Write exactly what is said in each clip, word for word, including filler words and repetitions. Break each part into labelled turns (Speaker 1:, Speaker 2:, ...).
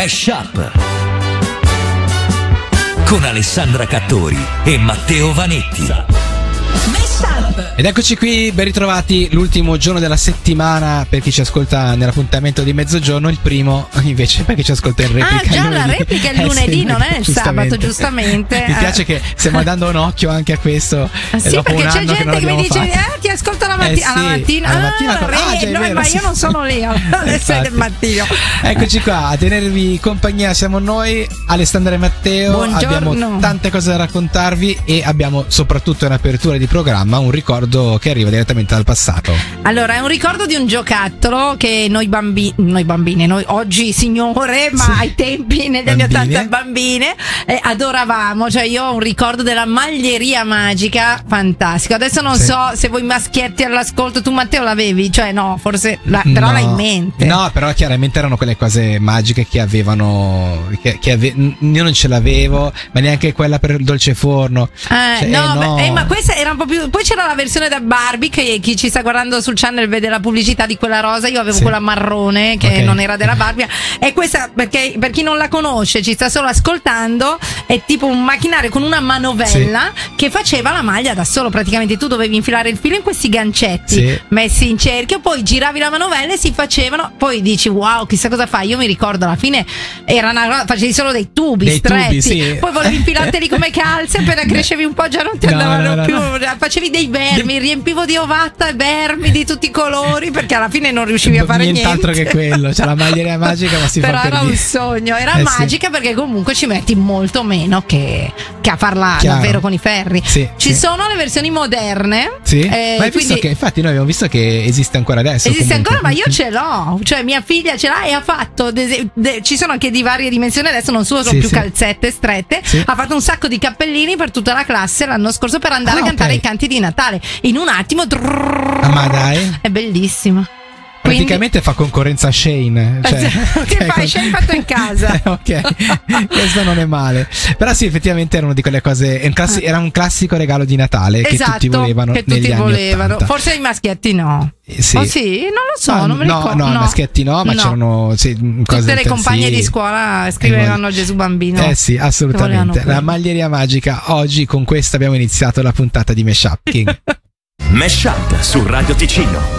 Speaker 1: Mesh Up con Alessandra Cattori e Matteo Vanetti.
Speaker 2: Ed eccoci qui, ben ritrovati, l'ultimo giorno della settimana per chi ci ascolta nell'appuntamento di mezzogiorno, il primo invece per chi ci ascolta in replica.
Speaker 3: Ah già, la replica è il lunedì, eh sì, non è il sabato, giustamente.
Speaker 2: Mi piace che stiamo dando un occhio anche a questo.
Speaker 3: Ah, sì, perché c'è gente che, che mi dice eh, ti ascolto la mattina,
Speaker 2: eh sì,
Speaker 3: alla mattina,
Speaker 2: alla mattina
Speaker 3: ah,
Speaker 2: con...
Speaker 3: re,
Speaker 2: ah, già,
Speaker 3: no,
Speaker 2: vero,
Speaker 3: ma
Speaker 2: sì.
Speaker 3: io non sono lì alle sei del mattino.
Speaker 2: Eccoci qua a tenervi compagnia, siamo noi, Alessandra e Matteo.
Speaker 3: Buongiorno.
Speaker 2: Abbiamo tante cose da raccontarvi e abbiamo soprattutto in apertura di programma un ricordo che arriva direttamente dal passato. Allora,
Speaker 3: è un ricordo di un giocattolo che noi bambini, noi bambine, noi oggi signore, ma sì, ai tempi negli anni ottanta bambine eh, adoravamo. Cioè io ho un ricordo della maglieria magica fantastico. Adesso non sì. so se voi maschietti all'ascolto, tu Matteo l'avevi? Cioè no, forse la, però no, l'hai in mente.
Speaker 2: No, però chiaramente erano quelle cose magiche che avevano che, che ave, io non ce l'avevo, ma neanche quella per il dolce forno.
Speaker 3: Eh,
Speaker 2: cioè,
Speaker 3: no,
Speaker 2: eh, no.
Speaker 3: Beh, eh, ma questa era un po' più. Poi c'era la versione da Barbie, che chi ci sta guardando sul channel vede la pubblicità di quella rosa. Io avevo sì. quella marrone che okay. non era della Barbie. E questa, perché per chi non la conosce, ci sta solo ascoltando, è tipo un macchinario con una manovella sì. che faceva la maglia da solo. Praticamente tu dovevi infilare il filo in questi gancetti sì. messi in cerchio, poi giravi la manovella e si facevano. Poi dici wow, chissà cosa fai. Io mi ricordo alla fine era una, facevi solo dei tubi
Speaker 2: dei
Speaker 3: stretti
Speaker 2: tubi, sì.
Speaker 3: poi volevi infilarteli come calze, appena crescevi un po' già non ti no, andavano no, più no, no. facevi dei vermi, riempivo di ovatta e vermi di tutti i colori, perché alla fine non riuscivi a fare
Speaker 2: nient'altro
Speaker 3: niente.
Speaker 2: che quello, c'è la maglieria magica, ma si
Speaker 3: però
Speaker 2: fa per
Speaker 3: era
Speaker 2: dire.
Speaker 3: un sogno, era
Speaker 2: eh,
Speaker 3: magica sì. perché comunque ci metti molto meno che, che a farla
Speaker 2: Chiaro.
Speaker 3: davvero con i ferri.
Speaker 2: Sì,
Speaker 3: ci
Speaker 2: sì.
Speaker 3: sono le versioni moderne.
Speaker 2: Sì.
Speaker 3: Eh,
Speaker 2: ma hai visto
Speaker 3: quindi...
Speaker 2: che infatti noi abbiamo visto che esiste ancora adesso.
Speaker 3: Esiste
Speaker 2: comunque.
Speaker 3: ancora, ma io ce l'ho. Cioè mia figlia ce l'ha e ha fatto de- de- ci sono anche di varie dimensioni, adesso non solo sono
Speaker 2: sì,
Speaker 3: più
Speaker 2: sì.
Speaker 3: calzette strette.
Speaker 2: Sì.
Speaker 3: Ha fatto un sacco di cappellini per tutta la classe l'anno scorso per andare
Speaker 2: ah,
Speaker 3: a cantare
Speaker 2: okay.
Speaker 3: i canti di Natale. In un attimo drrrr,
Speaker 2: ah, ma dai,
Speaker 3: è bellissima.
Speaker 2: Praticamente Quindi... fa concorrenza a Shane, cioè,
Speaker 3: che fai? Con... Shane fatto in casa.
Speaker 2: Ok, questo non è male. Però sì, effettivamente era una di quelle cose. Era un, classi- era un classico regalo di Natale
Speaker 3: esatto,
Speaker 2: che tutti volevano.
Speaker 3: Che tutti
Speaker 2: negli
Speaker 3: volevano.
Speaker 2: anni
Speaker 3: Forse i maschietti no.
Speaker 2: Eh, sì.
Speaker 3: Oh sì, non lo so,
Speaker 2: no,
Speaker 3: non me
Speaker 2: no,
Speaker 3: ricordo.
Speaker 2: No, no, i maschietti no, ma no. c'erano sì, cose
Speaker 3: tutte le compagne
Speaker 2: sì.
Speaker 3: di scuola scrivevano Gesù Bambino.
Speaker 2: Eh sì, assolutamente. La maglieria magica. Oggi con questa abbiamo iniziato la puntata di Mesh Up King.
Speaker 1: Mesh Up su Radio Ticino.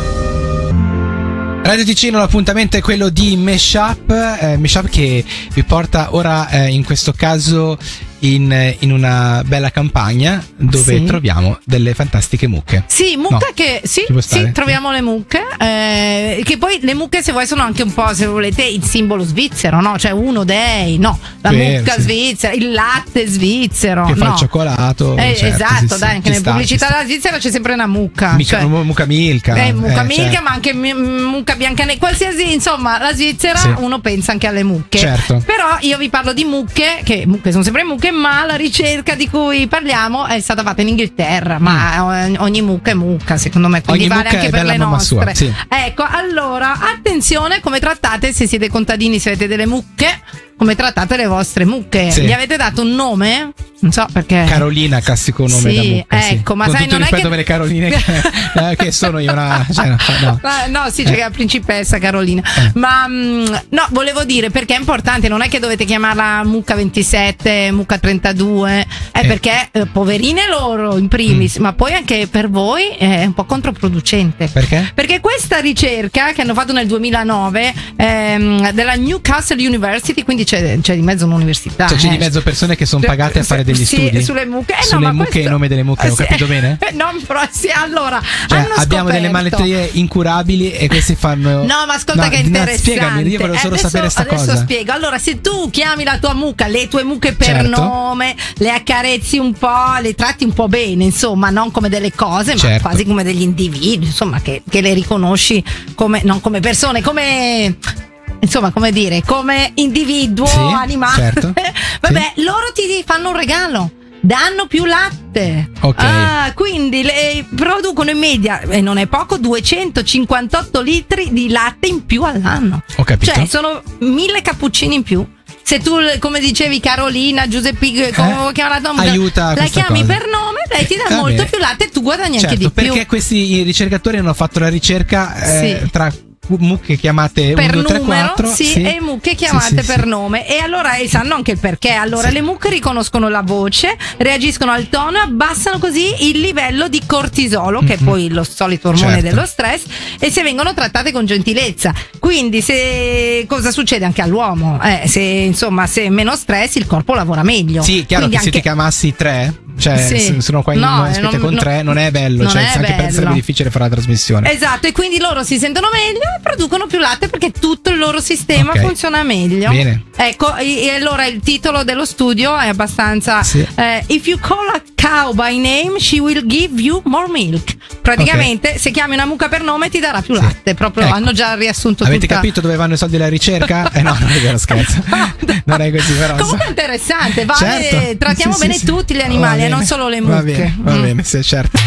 Speaker 2: Radio Ticino, l'appuntamento è quello di Mesh Up, eh, Mesh Up che vi porta ora eh, in questo caso in, in una bella campagna dove sì. troviamo delle fantastiche mucche.
Speaker 3: Sì, mucche no, che sì, sì, troviamo le mucche eh, che poi le mucche se vuoi sono anche un po', se volete, il simbolo svizzero, no? Cioè uno dei, no, la Vero, mucca sì. svizzera, il latte svizzero,
Speaker 2: che
Speaker 3: no.
Speaker 2: fa il cioccolato.
Speaker 3: Eh,
Speaker 2: certo,
Speaker 3: esatto,
Speaker 2: sì,
Speaker 3: dai,
Speaker 2: sì,
Speaker 3: anche nelle
Speaker 2: sta,
Speaker 3: pubblicità della Svizzera c'è sempre una mucca.
Speaker 2: Mica,
Speaker 3: cioè,
Speaker 2: mucca Milka.
Speaker 3: Eh, mucca
Speaker 2: eh,
Speaker 3: Milka,
Speaker 2: certo.
Speaker 3: ma anche mucca biancaneve, qualsiasi, insomma, la Svizzera sì. uno pensa anche alle mucche.
Speaker 2: Certo.
Speaker 3: Però io vi parlo di mucche, che mucche sono sempre mucche, ma la ricerca di cui parliamo è stata fatta in Inghilterra, ma mm. ogni mucca è mucca, secondo me, quindi
Speaker 2: ogni
Speaker 3: vale anche per le nostre.
Speaker 2: Sua, sì.
Speaker 3: Ecco, allora, attenzione come trattate, se siete contadini, se avete delle mucche, come trattate le vostre mucche. Sì. Gli avete dato un nome? Non so perché.
Speaker 2: Carolina, classico nome
Speaker 3: sì,
Speaker 2: da mucca.
Speaker 3: Ecco,
Speaker 2: sì.
Speaker 3: ma
Speaker 2: con
Speaker 3: sai,
Speaker 2: tutto
Speaker 3: non
Speaker 2: rispetto
Speaker 3: è che...
Speaker 2: per le Caroline che, eh, che sono io una. Cioè, no, no.
Speaker 3: no, sì, c'è eh. la principessa Carolina. Eh. Ma mh, no, volevo dire perché è importante, non è che dovete chiamarla mucca ventisette, mucca trentadue, è eh. perché eh, poverine loro in primis, mm. ma poi anche per voi è un po' controproducente.
Speaker 2: Perché?
Speaker 3: Perché questa ricerca che hanno fatto nel duemilanove ehm, della Newcastle University, quindi c'è, c'è di mezzo un'università.
Speaker 2: Cioè c'è
Speaker 3: eh.
Speaker 2: di mezzo persone che sono pagate a fare degli
Speaker 3: sì,
Speaker 2: studi
Speaker 3: sulle mucche, eh,
Speaker 2: sulle
Speaker 3: no,
Speaker 2: mucche
Speaker 3: questo...
Speaker 2: e i nomi delle mucche,
Speaker 3: eh,
Speaker 2: ho
Speaker 3: sì.
Speaker 2: capito bene?
Speaker 3: Eh, no, però sì, allora
Speaker 2: cioè,
Speaker 3: hanno
Speaker 2: abbiamo
Speaker 3: scoperto...
Speaker 2: delle malattie incurabili e questi fanno.
Speaker 3: No, ma ascolta, no, che è interessante.
Speaker 2: No, spiegami, io volevo solo
Speaker 3: adesso,
Speaker 2: sapere sta
Speaker 3: adesso
Speaker 2: cosa.
Speaker 3: Adesso spiego. Allora, se tu chiami la tua mucca, le tue mucche per
Speaker 2: certo.
Speaker 3: nome, le accarezzi un po', le tratti un po' bene, insomma, non come delle cose, ma
Speaker 2: certo.
Speaker 3: quasi come degli individui, insomma, che, che le riconosci come non come persone, come insomma, come dire, come individuo,
Speaker 2: sì,
Speaker 3: animale.
Speaker 2: Certo.
Speaker 3: Vabbè,
Speaker 2: sì.
Speaker 3: loro ti fanno un regalo. Danno più latte.
Speaker 2: Ok.
Speaker 3: Ah, quindi le producono in media, e non è poco, duecentocinquantotto litri di latte in più all'anno.
Speaker 2: Ho capito.
Speaker 3: Cioè, sono mille cappuccini in più. Se tu, come dicevi, Carolina, Giuseppe, come
Speaker 2: eh,
Speaker 3: chiama la tua
Speaker 2: aiuta
Speaker 3: la chiami
Speaker 2: cosa.
Speaker 3: per nome, lei ti dà
Speaker 2: ah,
Speaker 3: molto
Speaker 2: bene.
Speaker 3: più latte e tu guadagni
Speaker 2: certo,
Speaker 3: anche di
Speaker 2: perché
Speaker 3: più.
Speaker 2: Perché questi ricercatori hanno fatto la ricerca eh,
Speaker 3: sì.
Speaker 2: tra mucche chiamate
Speaker 3: per
Speaker 2: uno, due, tre,
Speaker 3: numero,
Speaker 2: quattro,
Speaker 3: sì,
Speaker 2: sì.
Speaker 3: e mucche chiamate
Speaker 2: sì,
Speaker 3: per
Speaker 2: sì.
Speaker 3: nome. E allora e sanno anche il perché. Allora
Speaker 2: Sì.
Speaker 3: le mucche riconoscono la voce, reagiscono al tono e abbassano così il livello di cortisolo, che è
Speaker 2: Mm-hmm.
Speaker 3: poi lo solito ormone
Speaker 2: Certo.
Speaker 3: dello stress, e se vengono trattate con gentilezza. Quindi se cosa succede anche all'uomo? Eh, se insomma se meno stress il corpo lavora meglio.
Speaker 2: Sì, chiaro
Speaker 3: Quindi
Speaker 2: che se ti
Speaker 3: anche-
Speaker 2: chiamassi tre, cioè
Speaker 3: Sì.
Speaker 2: se sono qua in
Speaker 3: No,
Speaker 2: ospite
Speaker 3: non-
Speaker 2: con
Speaker 3: no-
Speaker 2: tre, non è bello,
Speaker 3: non
Speaker 2: cioè
Speaker 3: è
Speaker 2: anche per
Speaker 3: bello.
Speaker 2: sarebbe difficile fare la trasmissione.
Speaker 3: Esatto, e quindi loro si sentono meglio e producono più latte perché tutto il loro sistema
Speaker 2: Ok.
Speaker 3: funziona meglio.
Speaker 2: Bene.
Speaker 3: Ecco, e, e allora il titolo dello studio è abbastanza
Speaker 2: Sì.
Speaker 3: eh, If you call a cow by name, she will give you more milk. Praticamente, se chiami una mucca per nome ti darà più
Speaker 2: Sì.
Speaker 3: latte. Proprio
Speaker 2: Ecco.
Speaker 3: hanno già riassunto
Speaker 2: Avete
Speaker 3: tutta...
Speaker 2: capito dove vanno i soldi della ricerca? Eh no, non è vero, scherzo. Non è così, però.
Speaker 3: Comunque è interessante, vale,
Speaker 2: Certo.
Speaker 3: trattiamo
Speaker 2: Sì,
Speaker 3: bene
Speaker 2: sì, sì.
Speaker 3: tutti gli
Speaker 2: Va
Speaker 3: animali, e
Speaker 2: bene.
Speaker 3: non solo le
Speaker 2: Va
Speaker 3: mucche.
Speaker 2: bene, va
Speaker 3: Mm.
Speaker 2: bene, sì, certo.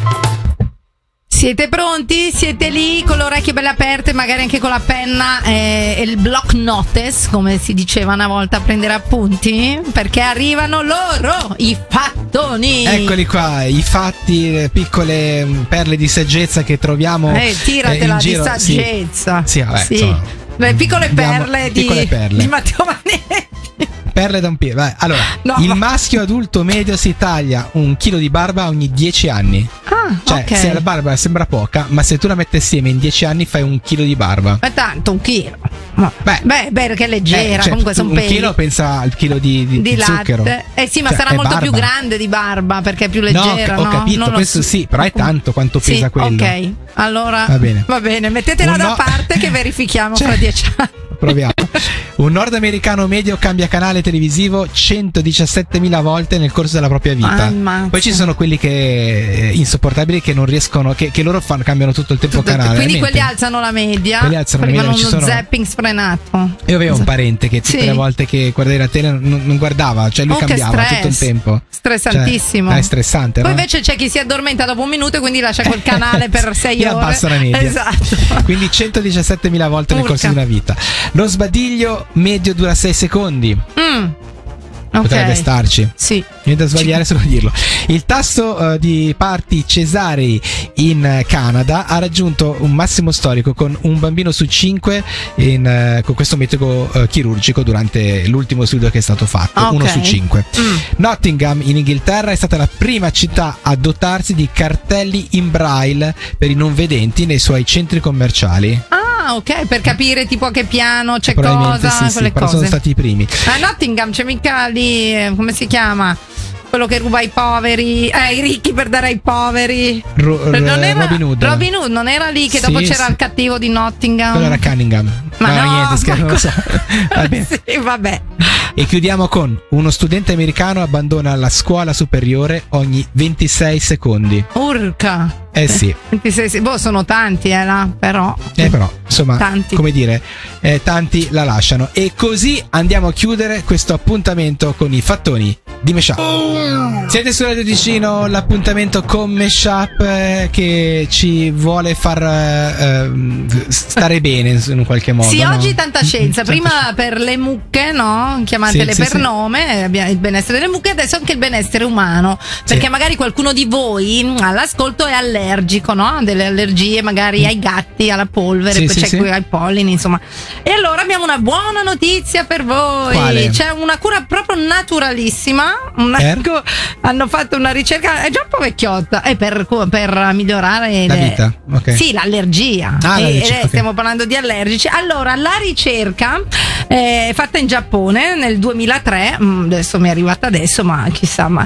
Speaker 3: Siete pronti? Siete lì con le orecchie belle aperte, magari anche con la penna eh, e il block notice, come si diceva una volta, a prendere appunti? Perché arrivano loro, i fattoni.
Speaker 2: Eccoli qua, i fatti, le piccole mm, perle di saggezza che troviamo
Speaker 3: Eh, tiratela
Speaker 2: eh, in
Speaker 3: di
Speaker 2: giro.
Speaker 3: saggezza.
Speaker 2: Sì, sì, vabbè, insomma.
Speaker 3: Le piccole
Speaker 2: Abbiamo-
Speaker 3: perle, di,
Speaker 2: piccole perle.
Speaker 3: di Matteo Vanetti.
Speaker 2: Perle da un piede. Vai. Allora,
Speaker 3: No,
Speaker 2: il
Speaker 3: ma-
Speaker 2: maschio adulto medio si taglia un chilo di barba ogni dieci anni.
Speaker 3: Ah,
Speaker 2: Cioè,
Speaker 3: ok.
Speaker 2: se la barba sembra poca, ma se tu la metti assieme in dieci anni fai un chilo di barba.
Speaker 3: Ma tanto, un chilo. Ma-
Speaker 2: Beh.
Speaker 3: beh, beh, perché è leggera,
Speaker 2: Eh, cioè,
Speaker 3: comunque
Speaker 2: tu
Speaker 3: sono
Speaker 2: un
Speaker 3: peli.
Speaker 2: chilo pensa al chilo di, di,
Speaker 3: Di
Speaker 2: di zucchero.
Speaker 3: latte. Eh sì, ma
Speaker 2: Cioè,
Speaker 3: sarà
Speaker 2: è
Speaker 3: molto
Speaker 2: barba.
Speaker 3: più grande di barba perché è più
Speaker 2: No,
Speaker 3: leggera,
Speaker 2: ho
Speaker 3: no?
Speaker 2: capito,
Speaker 3: Non lo
Speaker 2: questo
Speaker 3: so.
Speaker 2: sì, però è tanto quanto
Speaker 3: Sì,
Speaker 2: pesa quello.
Speaker 3: ok, allora
Speaker 2: Va bene.
Speaker 3: va bene, mettetela
Speaker 2: Un
Speaker 3: da
Speaker 2: no-
Speaker 3: parte che verifichiamo
Speaker 2: Cioè,
Speaker 3: fra dieci anni.
Speaker 2: Proviamo. Un nordamericano medio cambia canale televisivo centodiciassettemila volte nel corso della propria vita.
Speaker 3: Ammazza.
Speaker 2: Poi ci sono quelli che eh, insopportabili che non riescono, che, che loro fanno, cambiano tutto il tempo
Speaker 3: Tutto-
Speaker 2: canale.
Speaker 3: Quindi
Speaker 2: veramente.
Speaker 3: quelli alzano la media.
Speaker 2: Quelli alzano la
Speaker 3: quelli
Speaker 2: media,
Speaker 3: fanno
Speaker 2: non ci
Speaker 3: uno
Speaker 2: sono-
Speaker 3: zapping sfrenato.
Speaker 2: Io avevo un parente che tutte
Speaker 3: Sì.
Speaker 2: le volte che guardavi la tele non, non guardava, cioè lui
Speaker 3: Oh, che
Speaker 2: cambiava
Speaker 3: stress.
Speaker 2: tutto il tempo.
Speaker 3: Stressantissimo.
Speaker 2: Cioè, è stressante,
Speaker 3: Poi
Speaker 2: no?
Speaker 3: invece c'è chi si addormenta dopo un minuto e quindi lascia quel canale per sei
Speaker 2: E
Speaker 3: ore.
Speaker 2: abbassa la media.
Speaker 3: Esatto.
Speaker 2: Quindi centodiciassettemila volte nel
Speaker 3: Urca.
Speaker 2: corso di una vita. Lo sbadiglio medio dura sei secondi.
Speaker 3: Mm. Ok.
Speaker 2: Potrebbe starci.
Speaker 3: Sì.
Speaker 2: Niente da sbagliare, solo dirlo. Il tasso eh, di parti cesarei in eh, Canada ha raggiunto un massimo storico con un bambino su cinque in, eh, con questo metodo eh, chirurgico durante l'ultimo studio che è stato fatto.
Speaker 3: Ok.
Speaker 2: Uno su cinque.
Speaker 3: Mm.
Speaker 2: Nottingham in Inghilterra è stata la prima città a dotarsi di cartelli in braille per i non vedenti nei suoi centri commerciali.
Speaker 3: Ah, ok, per capire tipo a che piano c'è
Speaker 2: Probabilmente
Speaker 3: cosa,
Speaker 2: sì, sì,
Speaker 3: quelle
Speaker 2: però
Speaker 3: cose.
Speaker 2: sono stati i primi.
Speaker 3: A Nottingham c'è mica lì, eh, come si chiama? Quello che ruba ai poveri, eh, ai ricchi per dare ai poveri.
Speaker 2: Ro-
Speaker 3: Non era-
Speaker 2: Robin Hood.
Speaker 3: Robin Hood, non era lì che
Speaker 2: Sì,
Speaker 3: dopo c'era
Speaker 2: sì.
Speaker 3: il cattivo di Nottingham?
Speaker 2: Quello era Cunningham.
Speaker 3: Ma no,
Speaker 2: niente, scherzo,
Speaker 3: ma
Speaker 2: non lo so. Va bene.
Speaker 3: Sì, vabbè.
Speaker 2: E chiudiamo con uno studente americano abbandona la scuola superiore ogni ventisei secondi.
Speaker 3: Urca.
Speaker 2: Eh sì.
Speaker 3: ventisei, sì. Boh, sono tanti, eh, là, però.
Speaker 2: Eh però, insomma,
Speaker 3: Tanti.
Speaker 2: come dire, eh, tanti la lasciano. E così andiamo a chiudere questo appuntamento con i fattoni di Meshup. Siete su Radio Ticino, l'appuntamento con Meshup eh, che ci vuole far eh, ehm, stare bene in un qualche modo.
Speaker 3: Sì,
Speaker 2: no?
Speaker 3: oggi tanta scienza.
Speaker 2: Tanta
Speaker 3: Prima per le mucche, no? Chiamatele
Speaker 2: Sì,
Speaker 3: per
Speaker 2: sì, sì.
Speaker 3: nome, eh, abbiamo il benessere delle mucche, adesso anche il benessere umano. Perché
Speaker 2: Sì.
Speaker 3: magari qualcuno di voi mm, all'ascolto è allergico, no? Ha delle allergie magari ai gatti, alla polvere,
Speaker 2: Sì,
Speaker 3: poi
Speaker 2: sì,
Speaker 3: c'è
Speaker 2: sì.
Speaker 3: qui ai pollini, insomma. E allora abbiamo una buona notizia per voi.
Speaker 2: Quale?
Speaker 3: C'è una cura proprio naturalissima. Una-
Speaker 2: Per?
Speaker 3: co- hanno fatto una ricerca, è già un po' vecchiotta, è per, per migliorare
Speaker 2: La
Speaker 3: le-
Speaker 2: vita, ok.
Speaker 3: Sì, l'allergia.
Speaker 2: Ah,
Speaker 3: E-
Speaker 2: l'allergia,
Speaker 3: e
Speaker 2: ok.
Speaker 3: stiamo parlando di allergici. Allora, la ricerca eh, è fatta in Giappone nel duemilatré, mm, adesso mi è arrivata adesso, ma chissà, ma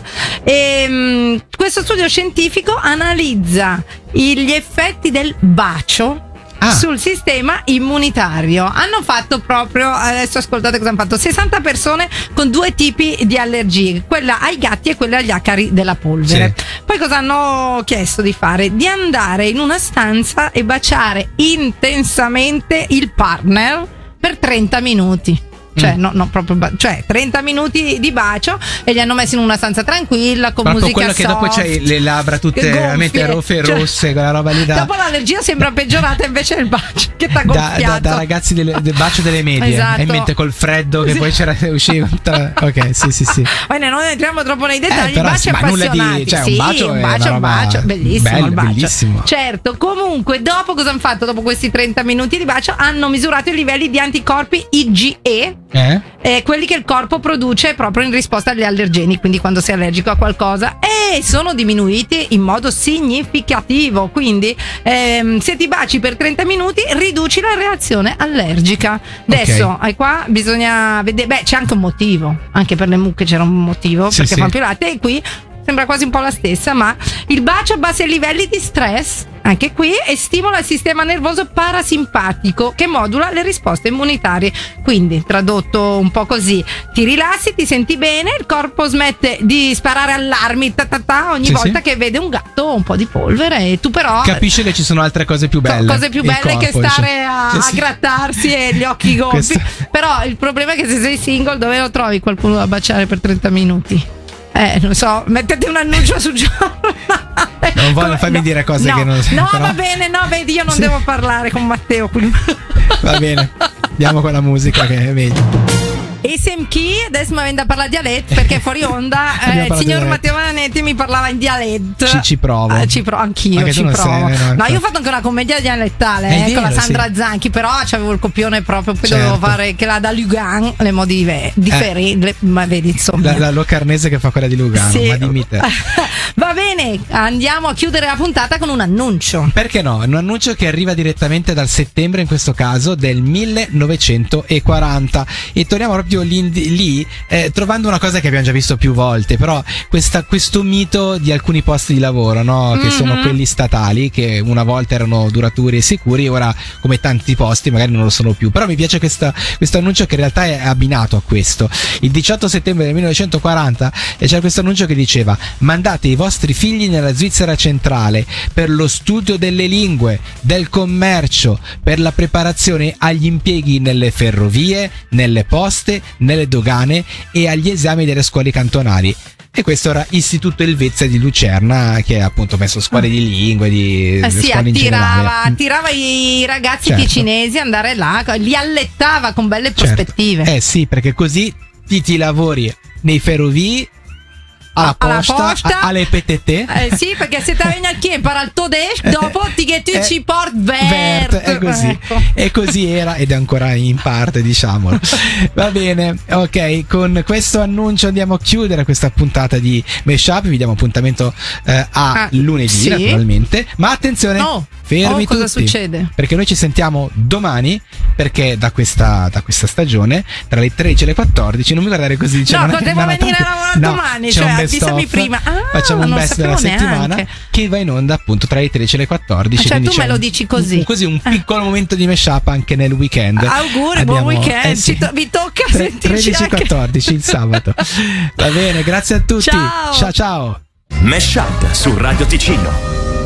Speaker 3: Ehm, questo studio scientifico analizza i- gli effetti del bacio
Speaker 2: Ah.
Speaker 3: sul sistema immunitario. Hanno fatto proprio, adesso ascoltate cosa hanno fatto, sessanta persone con due tipi di allergie, quella ai gatti e quella agli acari della polvere.
Speaker 2: Sì.
Speaker 3: Poi cosa hanno chiesto di fare? Di andare in una stanza e baciare intensamente il partner per trenta minuti. cioè
Speaker 2: Mm.
Speaker 3: no, no proprio ba- cioè trenta minuti di bacio e li hanno messi in una stanza tranquilla con
Speaker 2: Proprio
Speaker 3: musica
Speaker 2: quello che dopo
Speaker 3: soft,
Speaker 2: c'hai le labbra tutte
Speaker 3: gonfie,
Speaker 2: veramente rosse e
Speaker 3: cioè,
Speaker 2: rosse, quella roba lì da,
Speaker 3: dopo l'allergia sembra peggiorata, invece è il bacio che t'ha
Speaker 2: da,
Speaker 3: gonfiato.
Speaker 2: da, da ragazzi del, del bacio delle medie.
Speaker 3: Esatto.
Speaker 2: Hai in mente col freddo che
Speaker 3: Sì.
Speaker 2: poi c'era usciva tra- ok, sì, sì, sì.
Speaker 3: Bene, non entriamo troppo nei dettagli,
Speaker 2: Eh, però
Speaker 3: baci
Speaker 2: sì, ma nulla di-
Speaker 3: appassionati.
Speaker 2: cioè, un
Speaker 3: sì,
Speaker 2: bacio
Speaker 3: un
Speaker 2: è
Speaker 3: bacio,
Speaker 2: una
Speaker 3: un
Speaker 2: roba
Speaker 3: bacio, bellissimo
Speaker 2: bello,
Speaker 3: il bacio.
Speaker 2: bellissimo.
Speaker 3: Certo, comunque, dopo cosa hanno fatto? Dopo questi trenta minuti di bacio hanno misurato i livelli di anticorpi I G E,
Speaker 2: Eh?
Speaker 3: eh, quelli che il corpo produce proprio in risposta agli allergeni, quindi quando sei allergico a qualcosa, e sono diminuiti in modo significativo. Quindi ehm, se ti baci per trenta minuti riduci la reazione allergica. Adesso
Speaker 2: Ok.
Speaker 3: eh, qua bisogna vedere, beh, c'è anche un motivo, anche per le mucche c'era un motivo,
Speaker 2: Sì,
Speaker 3: perché
Speaker 2: sì.
Speaker 3: fanno più latte, e qui sembra quasi un po' la stessa, ma il bacio abbassa i livelli di stress anche qui e stimola il sistema nervoso parasimpatico che modula le risposte immunitarie. Quindi, tradotto un po' così, ti rilassi, ti senti bene, il corpo smette di sparare allarmi ta ta ta ogni
Speaker 2: Sì,
Speaker 3: volta
Speaker 2: sì.
Speaker 3: che vede un gatto o un po' di polvere, e tu però
Speaker 2: Capisce che ci sono altre cose più
Speaker 3: co-
Speaker 2: belle.
Speaker 3: cose più
Speaker 2: Il
Speaker 3: belle che
Speaker 2: corpo,
Speaker 3: stare
Speaker 2: dice.
Speaker 3: a,
Speaker 2: Sì,
Speaker 3: a
Speaker 2: sì.
Speaker 3: grattarsi e gli occhi gonfi.
Speaker 2: Questo-
Speaker 3: Però il problema è che se sei single, dove lo trovi qualcuno da baciare per trenta minuti? Eh, non so, mettete un annuncio su giornale.
Speaker 2: Non voglio
Speaker 3: Come-
Speaker 2: farmi
Speaker 3: no,
Speaker 2: dire cose
Speaker 3: no,
Speaker 2: che non-
Speaker 3: No,
Speaker 2: però-
Speaker 3: va bene, no, vedi, io non
Speaker 2: Sì.
Speaker 3: devo parlare con Matteo. quindi-
Speaker 2: Va bene. Andiamo con la musica che è meglio.
Speaker 3: E Sam Key, adesso mi viene da parlare dialetto perché fuori onda
Speaker 2: Abbiamo
Speaker 3: eh, il
Speaker 2: parlato
Speaker 3: signor
Speaker 2: di
Speaker 3: Matteo Vanetti mi parlava in dialetto.
Speaker 2: Ci- ci provo.
Speaker 3: Ah, ci provo, anch'io
Speaker 2: Anche tu
Speaker 3: ci
Speaker 2: non
Speaker 3: provo.
Speaker 2: sei, no,
Speaker 3: no,
Speaker 2: infatti.
Speaker 3: io ho fatto anche una commedia dialettale
Speaker 2: È
Speaker 3: eh, con la
Speaker 2: vero,
Speaker 3: Sandra
Speaker 2: sì.
Speaker 3: Zanchi, però c'avevo il copione proprio, poi
Speaker 2: Certo.
Speaker 3: dovevo fare che la da Lugan, le modi ve- differenti, le- ma vedi insomma.
Speaker 2: La, la locarnese che fa quella di Lugano,
Speaker 3: Sì.
Speaker 2: ma dimmi te.
Speaker 3: Va bene, andiamo a chiudere la puntata con un annuncio.
Speaker 2: Perché no? Un annuncio che arriva direttamente dal settembre, in questo caso del millenovecentoquaranta, e torniamo proprio lì, lì eh, trovando una cosa che abbiamo già visto più volte, però questa, questo mito di alcuni posti di lavoro, no? Che
Speaker 3: Mhm.
Speaker 2: sono quelli statali, che una volta erano duraturi e sicuri, ora come tanti posti magari non lo sono più. Però mi piace questa, questo annuncio che in realtà è abbinato a questo. Il diciotto settembre del millenovecentoquaranta e c'era questo annuncio che diceva: mandate i vostri figli nella Svizzera centrale per lo studio delle lingue, del commercio, per la preparazione agli impieghi nelle ferrovie, nelle poste, nelle dogane e agli esami delle scuole cantonali. E questo era Istituto Elvezia di Lucerna, che ha appunto messo scuole di lingue, di,
Speaker 3: Eh
Speaker 2: di
Speaker 3: sì,
Speaker 2: scuole in
Speaker 3: attirava,
Speaker 2: generale.
Speaker 3: attirava i ragazzi
Speaker 2: Certo.
Speaker 3: ticinesi ad andare là, li allettava con belle
Speaker 2: Certo.
Speaker 3: prospettive.
Speaker 2: Eh sì, perché così ti, ti lavori nei ferrovie, alla
Speaker 3: Alla
Speaker 2: posta,
Speaker 3: posta.
Speaker 2: a- alle P T T.
Speaker 3: Eh sì, perché se ti vieni a chi impara il tedesco, dopo ti che tu
Speaker 2: Eh,
Speaker 3: ci porti vert.
Speaker 2: Vert, è così.
Speaker 3: Ecco.
Speaker 2: E così era, ed è ancora in parte, diciamolo. Va bene, ok, con questo annuncio andiamo a chiudere questa puntata di Meshup. Vi diamo appuntamento eh, a
Speaker 3: Ah,
Speaker 2: lunedì,
Speaker 3: sì.
Speaker 2: naturalmente. Ma attenzione,
Speaker 3: No.
Speaker 2: fermi
Speaker 3: Oh, cosa
Speaker 2: tutti,
Speaker 3: succede?
Speaker 2: perché noi ci sentiamo domani, perché da questa, da questa stagione, tra le tredici e le quattordici, non mi guardare così, dice,
Speaker 3: No,
Speaker 2: non è-
Speaker 3: potevo
Speaker 2: non è
Speaker 3: venire
Speaker 2: tanto-
Speaker 3: a lavorare
Speaker 2: no,
Speaker 3: domani,
Speaker 2: c'è
Speaker 3: cioè,
Speaker 2: un best
Speaker 3: avvisami
Speaker 2: of.
Speaker 3: prima. Ah,
Speaker 2: Facciamo un
Speaker 3: non
Speaker 2: best della
Speaker 3: sapevo
Speaker 2: settimana
Speaker 3: neanche.
Speaker 2: che va in onda appunto tra le tredici e le quattordici.
Speaker 3: Ah, cioè,
Speaker 2: quindi
Speaker 3: tu
Speaker 2: c'è
Speaker 3: me lo
Speaker 2: un-
Speaker 3: dici così.
Speaker 2: un, così un piccolo momento di mashup anche nel weekend.
Speaker 3: Auguri, buon weekend.
Speaker 2: eh sì.
Speaker 3: Ci to- vi tocca
Speaker 2: Tre-
Speaker 3: sentirci
Speaker 2: tredici e
Speaker 3: anche.
Speaker 2: quattordici il sabato. Va bene, grazie a tutti.
Speaker 3: Ciao.
Speaker 2: Ciao ciao.
Speaker 1: Mesh Up su Radio Ticino.